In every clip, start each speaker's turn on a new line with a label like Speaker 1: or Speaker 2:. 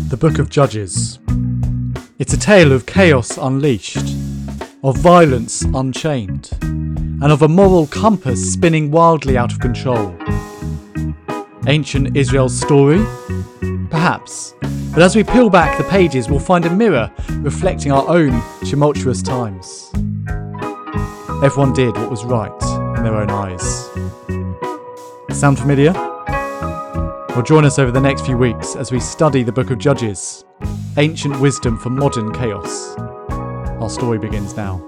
Speaker 1: The Book of Judges. It's a tale of chaos unleashed, of violence unchained, and of a moral compass spinning wildly out of control. Ancient Israel's story? Perhaps. But as we peel back the pages, we'll find a mirror reflecting our own tumultuous times. Everyone did what was right in their own eyes. Sound familiar? Well, join us over the next few weeks as we study the Book of Judges, ancient wisdom for modern chaos. Our story begins now.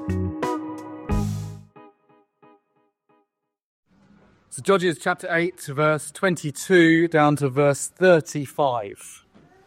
Speaker 2: So Judges chapter 8, verse 22 down to verse 35.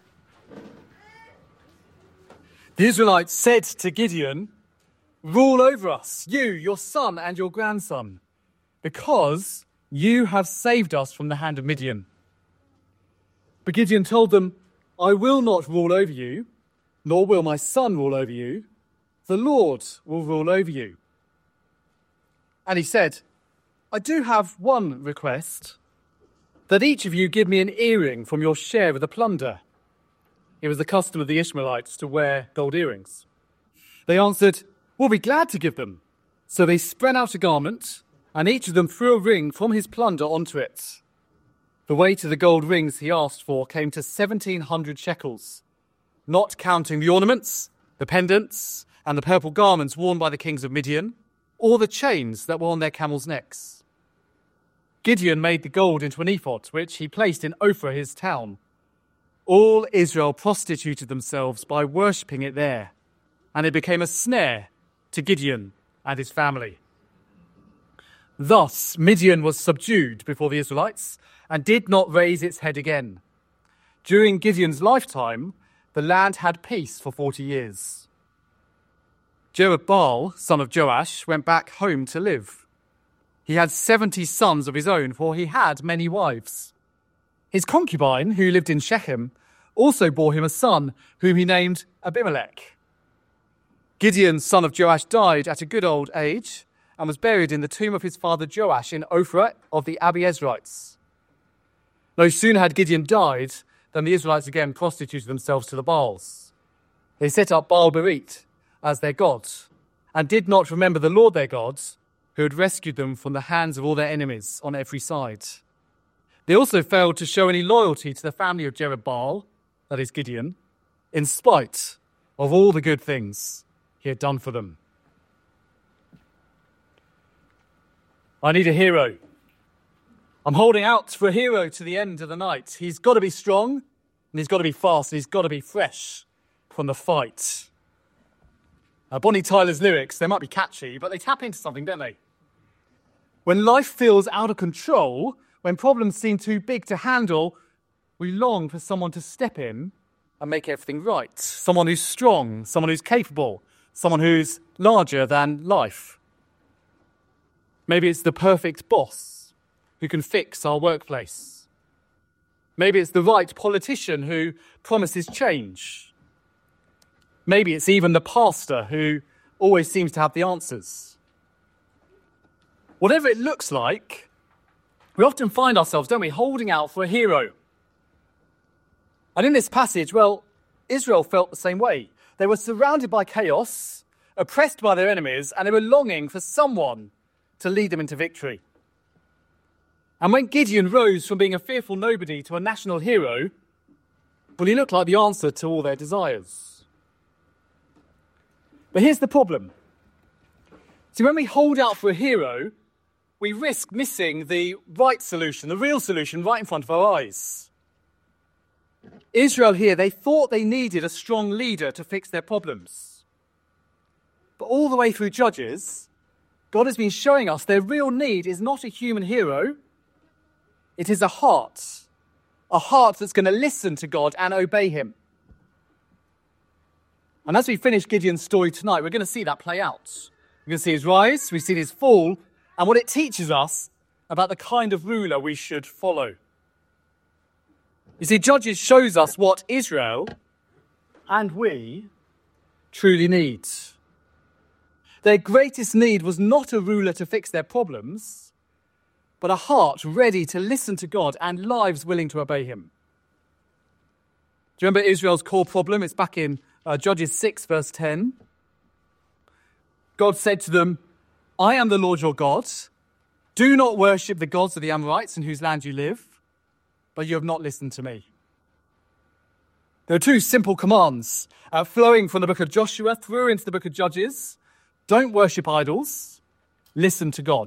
Speaker 2: The Israelites said to Gideon, "Rule over us, you, your son and your grandson, because you have saved us from the hand of Midian." But Gideon told them, "I will not rule over you, nor will my son rule over you. The Lord will rule over you." And he said, "I do have one request, that each of you give me an earring from your share of the plunder." It was the custom of the Ishmaelites to wear gold earrings. They answered, "We'll be glad to give them." So they spread out a garment, and each of them threw a ring from his plunder onto it. The weight of the gold rings he asked for came to 1,700 shekels, not counting the ornaments, the pendants, and the purple garments worn by the kings of Midian, or the chains that were on their camels' necks. Gideon made the gold into an ephod, which he placed in Ophrah, his town. All Israel prostituted themselves by worshipping it there, and it became a snare to Gideon and his family. Thus Midian was subdued before the Israelites and did not raise its head again. During Gideon's lifetime, the land had peace for 40 years. Jerubbaal, son of Joash, went back home to live. He had 70 sons of his own, for he had many wives. His concubine, who lived in Shechem, also bore him a son, whom he named Abimelech. Gideon, son of Joash, died at a good old age and was buried in the tomb of his father Joash in Ophrah of the Abiezrites. No sooner had Gideon died than the Israelites again prostituted themselves to the Baals. They set up Baal-Berith as their god and did not remember the Lord their God, who had rescued them from the hands of all their enemies on every side. They also failed to show any loyalty to the family of Jerubbaal, that is Gideon, in spite of all the good things he had done for them. I need a hero. I'm holding out for a hero to the end of the night. He's got to be strong, and he's got to be fast, and he's got to be fresh from the fight. Bonnie Tyler's lyrics, they might be catchy, but they tap into something, don't they? When life feels out of control, when problems seem too big to handle, we long for someone to step in and make everything right. Someone who's strong, someone who's capable, someone who's larger than life. Maybe it's the perfect boss who can fix our workplace. Maybe it's the right politician who promises change. Maybe it's even the pastor who always seems to have the answers. Whatever it looks like, we often find ourselves, don't we, holding out for a hero. And in this passage, well, Israel felt the same way. They were surrounded by chaos, oppressed by their enemies, and they were longing for someone to lead them into victory. And when Gideon rose from being a fearful nobody to a national hero, well, he looked like the answer to all their desires. But here's the problem. See, when we hold out for a hero, we risk missing the right solution, the real solution right in front of our eyes. Israel here, they thought they needed a strong leader to fix their problems. But all the way through Judges, God has been showing us their real need is not a human hero. It is a heart that's going to listen to God and obey him. And as we finish Gideon's story tonight, we're going to see that play out. We're going to see his rise, we've seen his fall, and what it teaches us about the kind of ruler we should follow. You see, Judges shows us what Israel and we truly need. Their greatest need was not a ruler to fix their problems, but a heart ready to listen to God and lives willing to obey him. Do you remember Israel's core problem? It's back in Judges 6, verse 10. God said to them, I am the Lord your God. Do not worship the gods of the Amorites in whose land you live, but you have not listened to me. There are two simple commands flowing from the book of Joshua through into the book of Judges. Don't worship idols. Listen to God.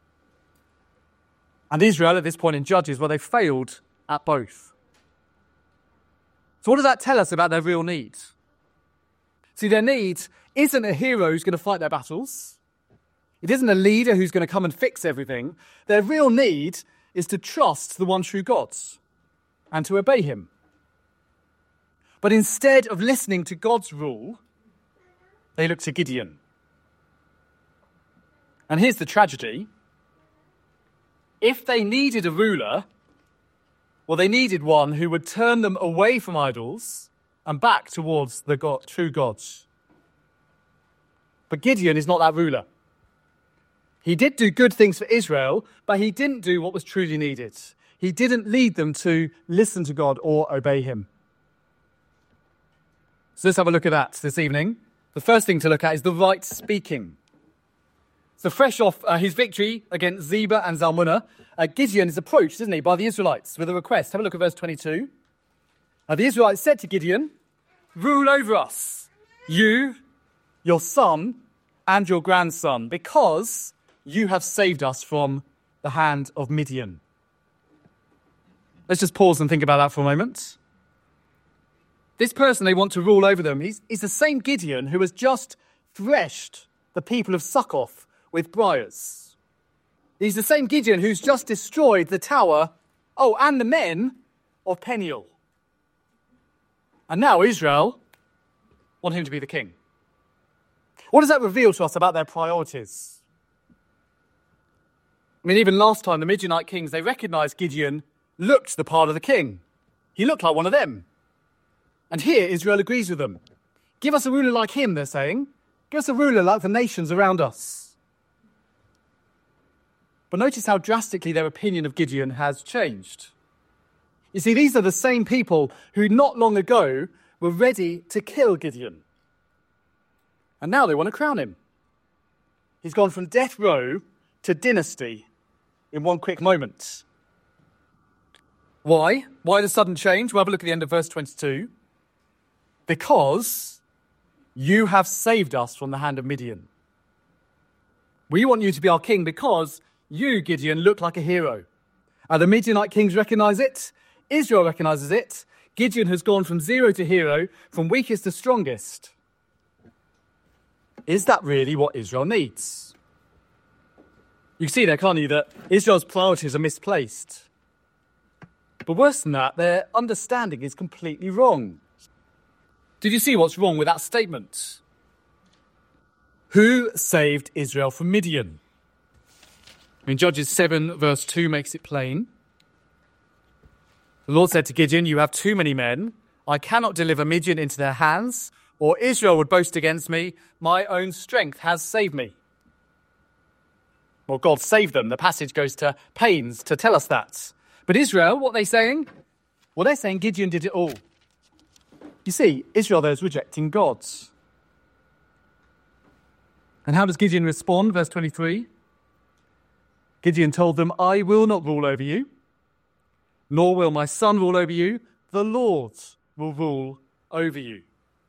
Speaker 2: And Israel at this point in Judges, well, they failed at both. So what does that tell us about their real need? See, their need isn't a hero who's going to fight their battles. It isn't a leader who's going to come and fix everything. Their real need is to trust the one true God and to obey him. But instead of listening to God's rule, they look to Gideon. And here's the tragedy. If they needed a ruler, well, they needed one who would turn them away from idols and back towards the true God. But Gideon is not that ruler. He did do good things for Israel, but he didn't do what was truly needed. He didn't lead them to listen to God or obey him. So let's have a look at that this evening. The first thing to look at is the right speaking. So fresh off his victory against Zebah and Zalmunna, Gideon is approached, isn't he, by the Israelites with a request. Have a look at verse 22. The Israelites said to Gideon, rule over us, you, your son, and your grandson, because you have saved us from the hand of Midian. Let's just pause and think about that for a moment. This person they want to rule over them, he's the same Gideon who has just threshed the people of Succoth with briars. He's the same Gideon who's just destroyed the tower, and the men of Peniel. And now Israel want him to be the king. What does that reveal to us about their priorities? I mean, even last time, the Midianite kings, they recognised Gideon looked the part of the king. He looked like one of them. And here, Israel agrees with them. Give us a ruler like him, they're saying. Give us a ruler like the nations around us. But notice how drastically their opinion of Gideon has changed. You see, these are the same people who not long ago were ready to kill Gideon. And now they want to crown him. He's gone from death row to dynasty in one quick moment. Why? Why the sudden change? Well, have a look at the end of verse 22. Because you have saved us from the hand of Midian. We want you to be our king because you, Gideon, look like a hero. The Midianite kings recognize it. Israel recognizes it. Gideon has gone from zero to hero, from weakest to strongest. Is that really what Israel needs? You can see there, can't you, that Israel's priorities are misplaced. But worse than that, their understanding is completely wrong. Did you see what's wrong with that statement? Who saved Israel from Midian? I mean, Judges 7 verse 2 makes it plain. The Lord said to Gideon, you have too many men. I cannot deliver Midian into their hands, or Israel would boast against me. My own strength has saved me. Well, God saved them. The passage goes to pains to tell us that. But Israel, what are they saying? Well, they're saying Gideon did it all. You see, Israel there is rejecting God. And how does Gideon respond? Verse 23. Gideon told them, I will not rule over you, nor will my son rule over you. The Lord will rule over you.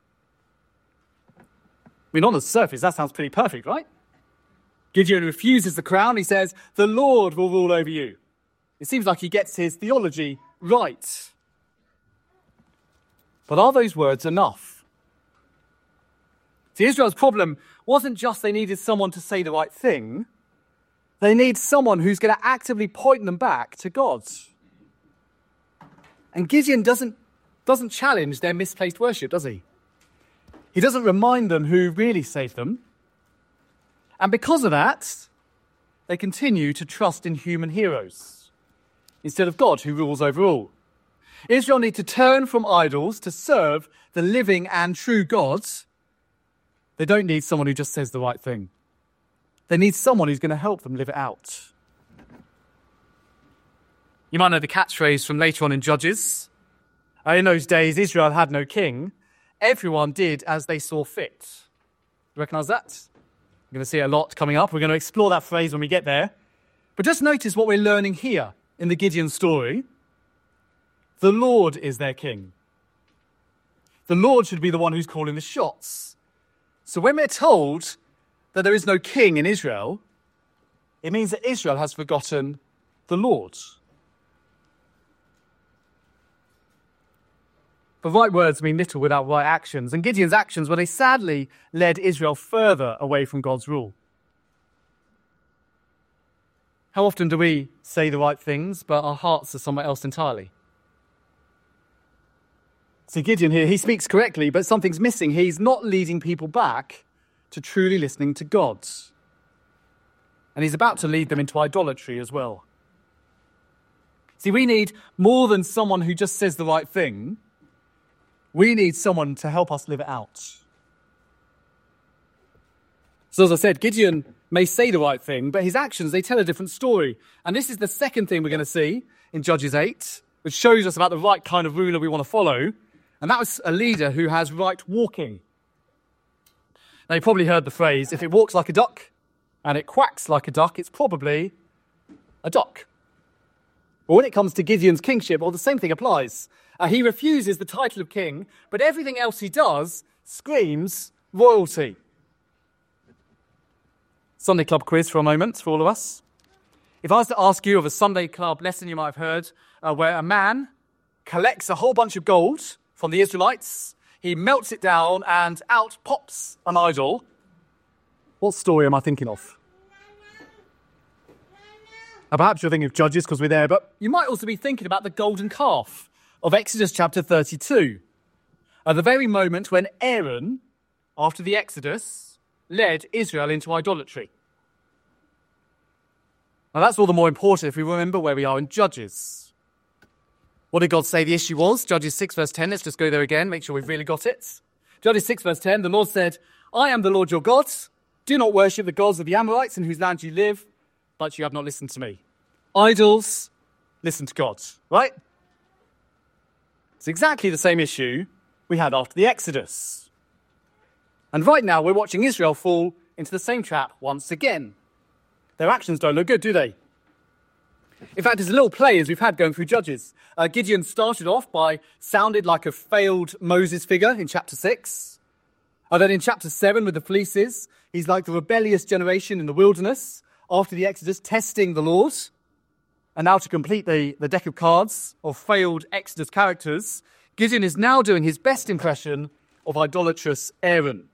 Speaker 2: I mean, on the surface, that sounds pretty perfect, right? Gideon refuses the crown. He says, the Lord will rule over you. It seems like he gets his theology right. But are those words enough? See, Israel's problem wasn't just they needed someone to say the right thing. They need someone who's going to actively point them back to God. And Gideon doesn't challenge their misplaced worship, does he? He doesn't remind them who really saved them. And because of that, they continue to trust in human heroes instead of God who rules over all. Israel need to turn from idols to serve the living and true God. They don't need someone who just says the right thing. They need someone who's going to help them live it out. You might know the catchphrase from later on in Judges. In those days, Israel had no king. Everyone did as they saw fit. You recognise that? We're going to see a lot coming up. We're going to explore that phrase when we get there. But just notice what we're learning here in the Gideon story. The Lord is their king. The Lord should be the one who's calling the shots. So when we're told that there is no king in Israel, it means that Israel has forgotten the Lord. The right words mean little without right actions, and Gideon's actions, well, they sadly led Israel further away from God's rule. How often do we say the right things, but our hearts are somewhere else entirely? See, Gideon here, he speaks correctly, but something's missing. He's not leading people back to truly listening to God. And he's about to lead them into idolatry as well. See, we need more than someone who just says the right thing. We need someone to help us live it out. So as I said, Gideon may say the right thing, but his actions, they tell a different story. And this is the second thing we're going to see in Judges 8, which shows us about the right kind of ruler we want to follow. And that was a leader who has right walking. Now, you probably heard the phrase, if it walks like a duck and it quacks like a duck, it's probably a duck. But when it comes to Gideon's kingship, well, the same thing applies. He refuses the title of king, but everything else he does screams royalty. Sunday club quiz for a moment for all of us. If I was to ask you of a Sunday club lesson you might have heard, where a man collects a whole bunch of gold from the Israelites, he melts it down and out pops an idol, what story am I thinking of? Perhaps you're thinking of Judges because we're there, but you might also be thinking about the golden calf of Exodus chapter 32. At the very moment when Aaron, after the Exodus, led Israel into idolatry. Now that's all the more important if we remember where we are in Judges. What did God say the issue was? Judges 6 verse 10, let's just go there again, make sure we've really got it. Judges 6 verse 10, the Lord said, I am the Lord your God. Do not worship the gods of the Amorites in whose land you live, but you have not listened to me. Idols, listen to God, right? It's exactly the same issue we had after the Exodus. And right now we're watching Israel fall into the same trap once again. Their actions don't look good, do they? In fact, there's a little play as we've had going through Judges. Gideon started off by sounded like a failed Moses figure in chapter 6. And then in chapter 7 with the fleeces, he's like the rebellious generation in the wilderness after the Exodus, testing the Lord. And now to complete the deck of cards of failed Exodus characters, Gideon is now doing his best impression of idolatrous Aaron.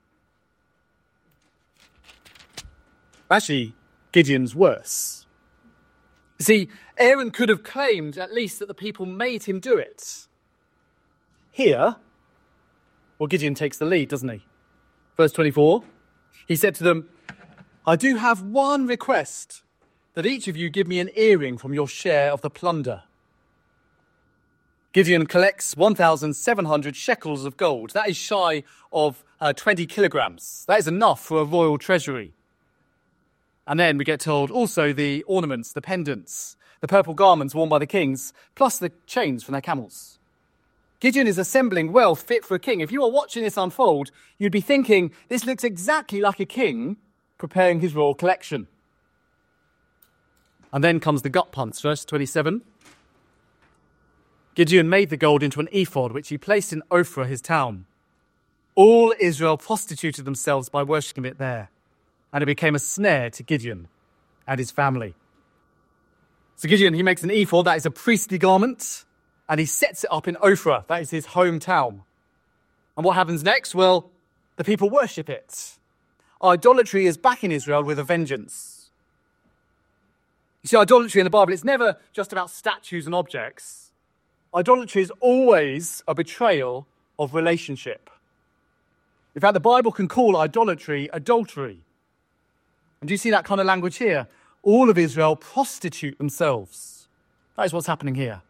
Speaker 2: Actually, Gideon's worse. You see, Aaron could have claimed at least that the people made him do it. Here, well, Gideon takes the lead, doesn't he? Verse 24, he said to them, I do have one request, that each of you give me an earring from your share of the plunder. Gideon collects 1,700 shekels of gold. That is shy of 20 kilograms. That is enough for a royal treasury. And then we get told also the ornaments, the pendants, the purple garments worn by the kings, plus the chains from their camels. Gideon is assembling wealth fit for a king. If you are watching this unfold, you'd be thinking, this looks exactly like a king preparing his royal collection. And then comes the gut punch, verse 27. Gideon made the gold into an ephod, which he placed in Ophrah, his town. All Israel prostituted themselves by worshipping it there, and it became a snare to Gideon and his family. So Gideon, he makes an ephod, that is a priestly garment, and he sets it up in Ophrah, that is his hometown. And what happens next? Well, the people worship it. Idolatry is back in Israel with a vengeance. You see, idolatry in the Bible, it's never just about statues and objects. Idolatry is always a betrayal of relationship. In fact, the Bible can call idolatry adultery. And do you see that kind of language here? All of Israel prostitute themselves. That is what's happening here.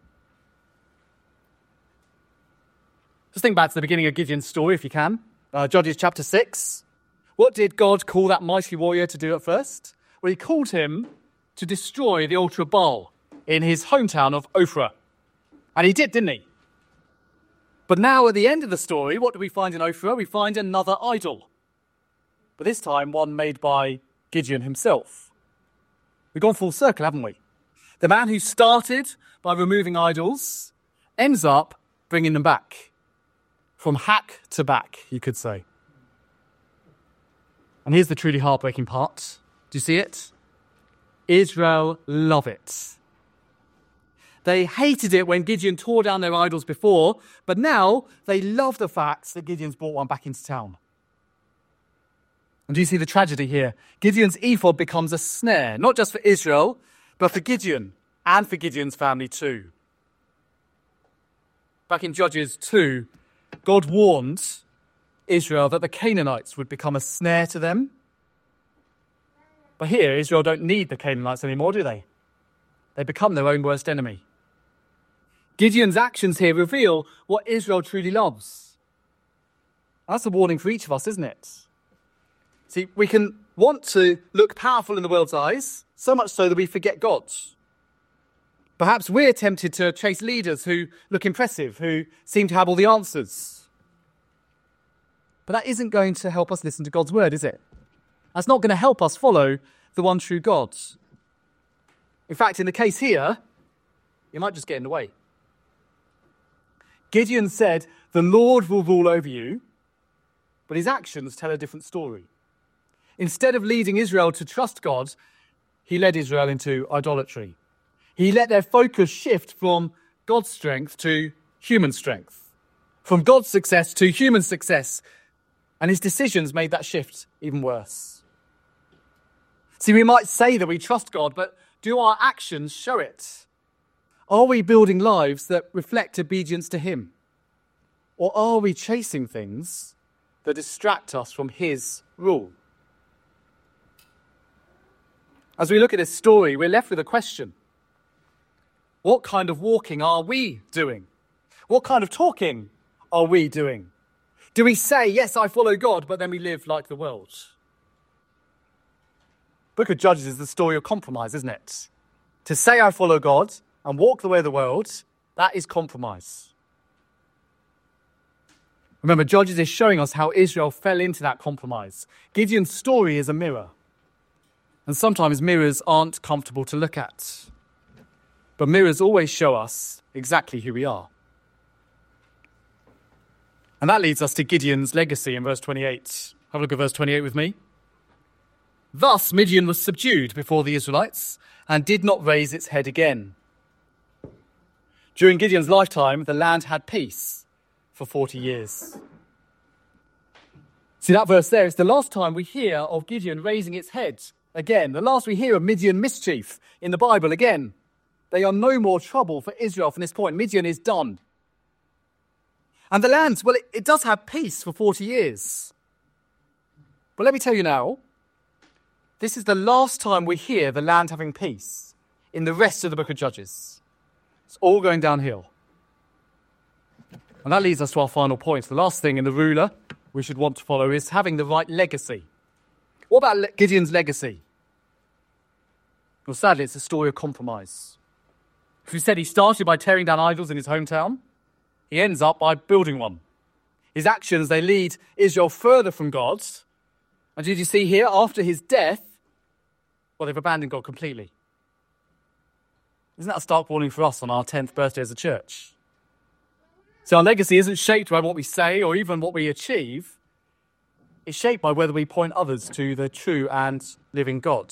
Speaker 2: Just think back to the beginning of Gideon's story, if you can. Judges chapter 6. What did God call that mighty warrior to do at first? Well, he called him to destroy the altar of Baal in his hometown of Ophrah. And he did, didn't he? But now at the end of the story, what do we find in Ophrah? We find another idol. But this time one made by Gideon himself. We've gone full circle, haven't we? The man who started by removing idols ends up bringing them back. From hack to back, you could say. And here's the truly heartbreaking part. Do you see it? Israel love it. They hated it when Gideon tore down their idols before, but now they love the fact that Gideon's brought one back into town. And do you see the tragedy here? Gideon's ephod becomes a snare, not just for Israel, but for Gideon and for Gideon's family too. Back in Judges 2, God warned Israel that the Canaanites would become a snare to them. But here, Israel don't need the Canaanites anymore, do they? They become their own worst enemy. Gideon's actions here reveal what Israel truly loves. That's a warning for each of us, isn't it? See, we can want to look powerful in the world's eyes, so much so that we forget God. Perhaps we're tempted to chase leaders who look impressive, who seem to have all the answers. But that isn't going to help us listen to God's word, is it? That's not going to help us follow the one true God. In fact, in the case here, you might just get in the way. Gideon said, "The Lord will rule over you," but his actions tell a different story. Instead of leading Israel to trust God, he led Israel into idolatry. He let their focus shift from God's strength to human strength, from God's success to human success, and his decisions made that shift even worse. See, we might say that we trust God, but do our actions show it? Are we building lives that reflect obedience to him? Or are we chasing things that distract us from his rule? As we look at this story, we're left with a question. What kind of walking are we doing? What kind of talking are we doing? Do we say, yes, I follow God, but then we live like the world? Book of Judges is the story of compromise, isn't it? To say I follow God and walk the way of the world, that is compromise. Remember, Judges is showing us how Israel fell into that compromise. Gideon's story is a mirror. And sometimes mirrors aren't comfortable to look at. But mirrors always show us exactly who we are. And that leads us to Gideon's legacy in verse 28. Have a look at verse 28 with me. Thus Midian was subdued before the Israelites and did not raise its head again. During Gideon's lifetime, the land had peace for 40 years. See, that verse there is the last time we hear of Gideon raising its head again. The last we hear of Midian mischief in the Bible again. They are no more trouble for Israel from this point. Midian is done. And the land, well, it does have peace for 40 years. But let me tell you now, this is the last time we hear the land having peace in the rest of the book of Judges. It's all going downhill. And that leads us to our final point. The last thing in the ruler we should want to follow is having the right legacy. What about Gideon's legacy? Well, sadly, it's a story of compromise. As we said, he started by tearing down idols in his hometown. He ends up by building one. His actions, they lead Israel further from God. And did you see here, after his death, well, they've abandoned God completely. Isn't that a stark warning for us on our 10th birthday as a church? So our legacy isn't shaped by what we say or even what we achieve. It's shaped by whether we point others to the true and living God.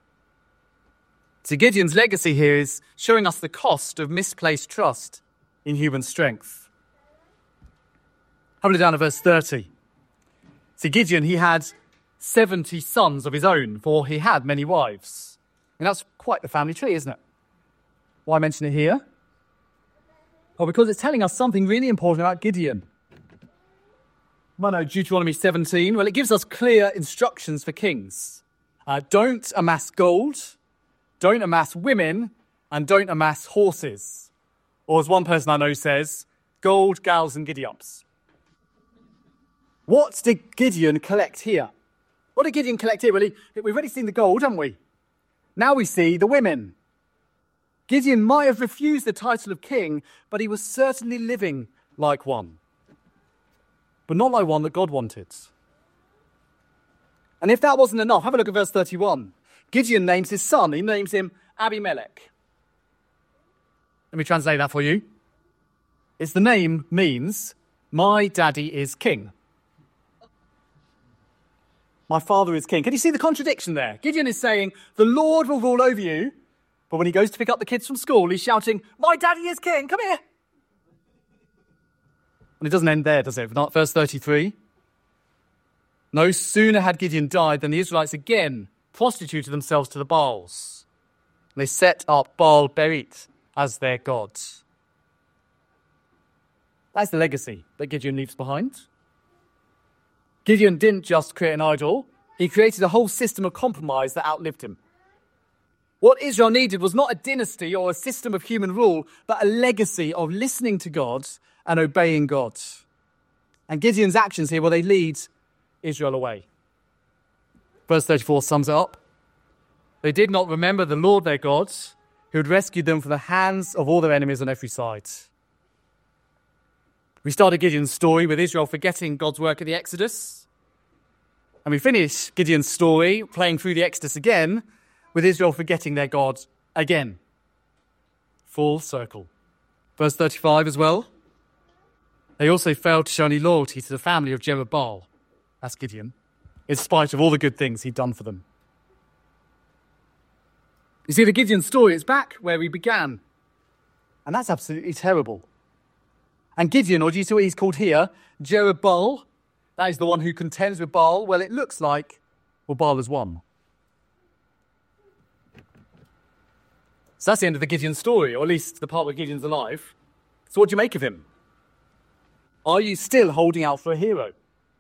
Speaker 2: So Gideon's legacy here is showing us the cost of misplaced trust in human strength. Have a look down at verse 30. See, Gideon, he had 70 sons of his own, for he had many wives. And that's quite the family tree, isn't it? Why mention it here? Well, because it's telling us something really important about Gideon. Well, no, Deuteronomy 17, well, it gives us clear instructions for kings. Don't amass gold, don't amass women, and don't amass horses. Or as one person I know says, gold, gals, and giddy-ups. What did Gideon collect here? What did Gideon collect here? Well, we've already seen the gold, haven't we? Now we see the women. Gideon might have refused the title of king, but he was certainly living like one. but not like one that God wanted. And if that wasn't enough, have a look at verse 31. Gideon names his son. He names him Abimelech. Let me translate that for you. The name means, my daddy is king. My father is king. Can you see the contradiction there? Gideon is saying, the Lord will rule over you, but when he goes to pick up the kids from school, he's shouting, my daddy is king, come here. And it doesn't end there, does it? Not verse 33. No sooner had Gideon died than the Israelites again prostituted themselves to the Baals. They set up Baal Berit as their god. That's the legacy that Gideon leaves behind. Gideon didn't just create an idol, he created a whole system of compromise that outlived him. What Israel needed was not a dynasty or a system of human rule, but a legacy of listening to God and obeying God. And Gideon's actions here, well, they lead Israel away. Verse 34 sums it up. They did not remember the Lord their God, who had rescued them from the hands of all their enemies on every side. We started Gideon's story with Israel forgetting God's work at the Exodus. And we finish Gideon's story, playing through the Exodus again, with Israel forgetting their God again. Full circle. Verse 35 as well. They also failed to show any loyalty to the family of Jerubbaal. That's Gideon, in spite of all the good things he'd done for them. You see, the Gideon story is back where we began. And that's absolutely terrible. And Gideon, or do you see what he's called here? Jerubbaal. That is the one who contends with Baal. Well, it looks like, well, Baal has won. So that's the end of the Gideon story, or at least the part where Gideon's alive. So what do you make of him? Are you still holding out for a hero?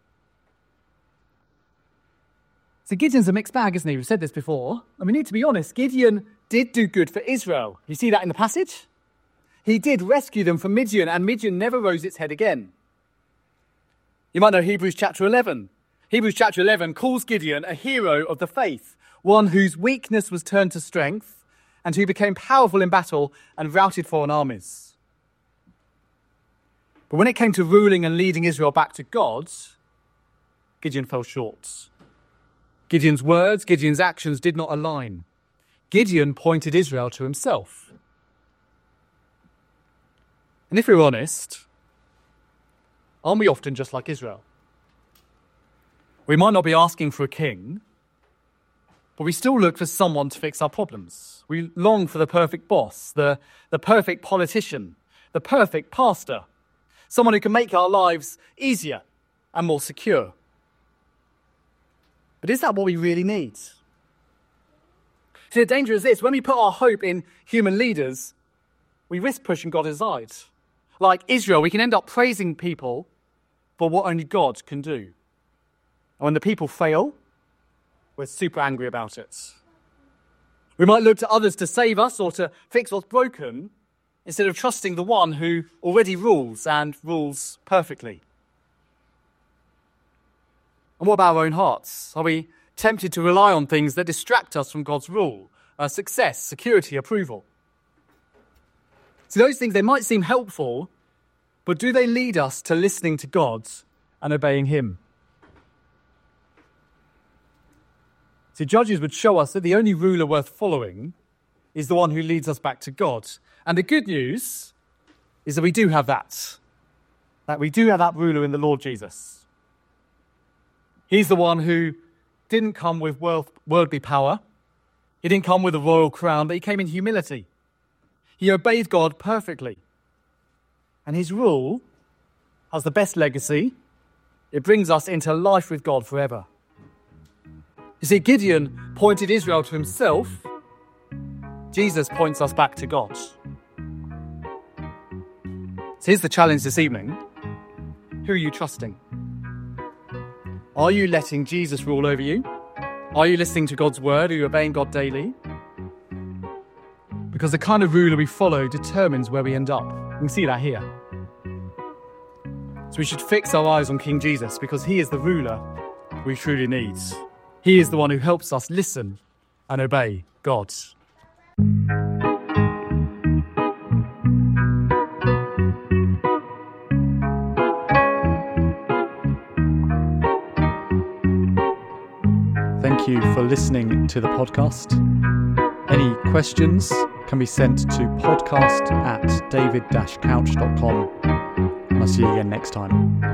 Speaker 2: So Gideon's a mixed bag, isn't he? We've said this before. And we need to be honest. Gideon did do good for Israel. You see that in the passage? He did rescue them from Midian, and Midian never rose its head again. You might know Hebrews chapter 11. Hebrews chapter 11 calls Gideon a hero of the faith, one whose weakness was turned to strength, and who became powerful in battle and routed foreign armies. But when it came to ruling and leading Israel back to God, Gideon fell short. Gideon's words, Gideon's actions did not align. Gideon pointed Israel to himself. And if we're honest, aren't we often just like Israel? We might not be asking for a king, but we still look for someone to fix our problems. We long for the perfect boss, the perfect politician, the perfect pastor, someone who can make our lives easier and more secure. But is that what we really need? See, the danger is this: when we put our hope in human leaders, we risk pushing God aside. Like Israel, we can end up praising people for what only God can do. And when the people fail, we're super angry about it. We might look to others to save us or to fix what's broken, instead of trusting the one who already rules and rules perfectly. And what about our own hearts? Are we tempted to rely on things that distract us from God's rule, success, security, approval? So those things, they might seem helpful, but do they lead us to listening to God and obeying him? See, Judges would show us that the only ruler worth following is the one who leads us back to God. And the good news is that we do have that we do have that ruler in the Lord Jesus. He's the one who didn't come with worldly power. He didn't come with a royal crown, but he came in humility. He obeyed God perfectly. And his rule has the best legacy. It brings us into life with God forever. You see, Gideon pointed Israel to himself. Jesus points us back to God. So here's the challenge this evening. Who are you trusting? Are you letting Jesus rule over you? Are you listening to God's word? Are you obeying God daily? Because the kind of ruler we follow determines where we end up. You can see that here. So we should fix our eyes on King Jesus, because he is the ruler we truly need. He is the one who helps us listen and obey God.
Speaker 1: Thank you for listening to the podcast. Any questions can be sent to podcast@david-couch.com. I'll see you again next time.